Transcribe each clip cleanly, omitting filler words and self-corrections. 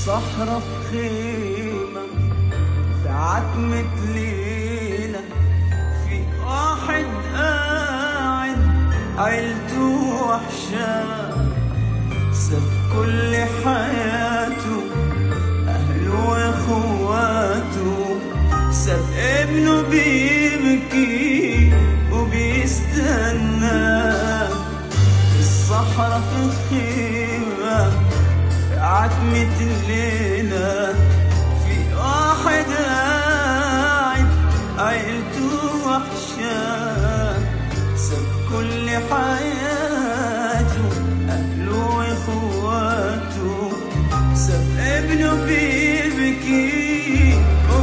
صحرا في خيمة في عتمة ليلة، في واحد قاعد عيلته وحشاه، ساب كل حياته أهله وإخواته، ساب ابنه بيبكي وبيستناه في الصحرا في خيمة في عتمة الليلة، في واحد قاعد عيلته وحشاه، ساب كل حياته أهله وإخواته، ساب ابنه بيبكي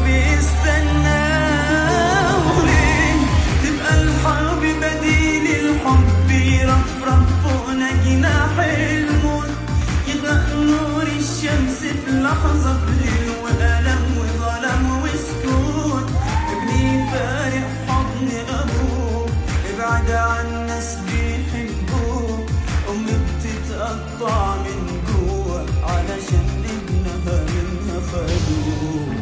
وبيستناه. وليه تبقى الحرب بديل الحب، يرفرف فوقنا جناح الموت، يغرق نور الشمس في لحظة في ليل وألم وظلم وسكوت. ابني فارق حضن أبوه، ابعد عن ناس بيحبوه، أمي بتتقطع من جوه علشان ابنها منها خدوه.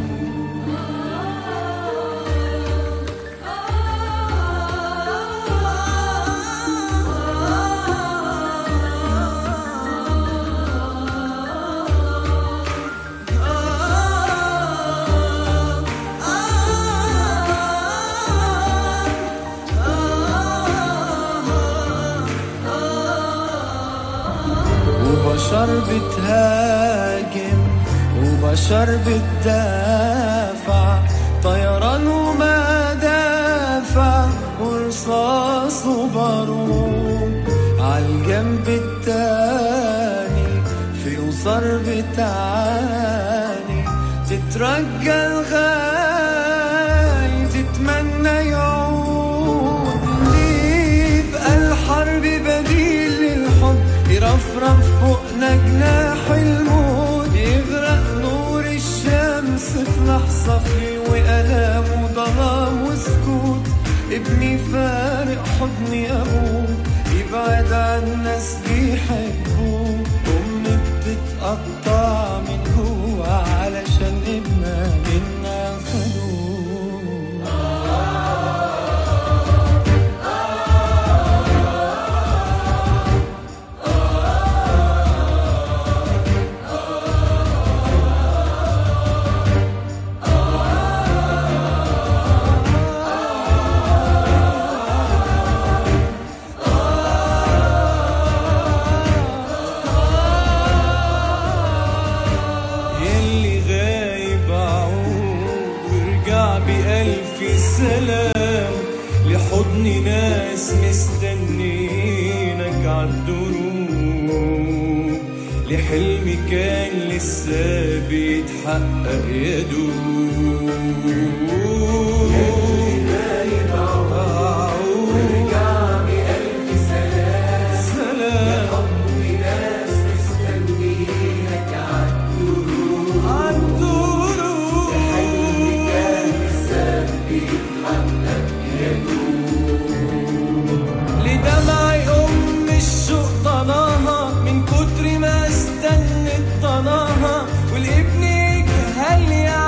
وبشر بتهاجم وبشر بتدافع، طيران ومدافع ورصاص وبارود، عالجنب التاني في أسر بتعاني، تترجى الغالي تتمنى يعود. ليه يبقى الحرب بديل للحب، يرفرف فوقنا جناح الموت، يغرق نور الشمس في لحظة في ليل وألام وظلام وسكوت. ابني فارق حضني أبوه، يبعد عن ناس بيحبوه، أمي بتتقطع من جوه علشان ابنها منا خدوه. بألف سلام لحضن ناس مستنينك عالدروب، لحلم كان لسه بيتحقق يدوب. لدمعي أم الشوق طناها من كتر ما استنت طناها، والابن يجهل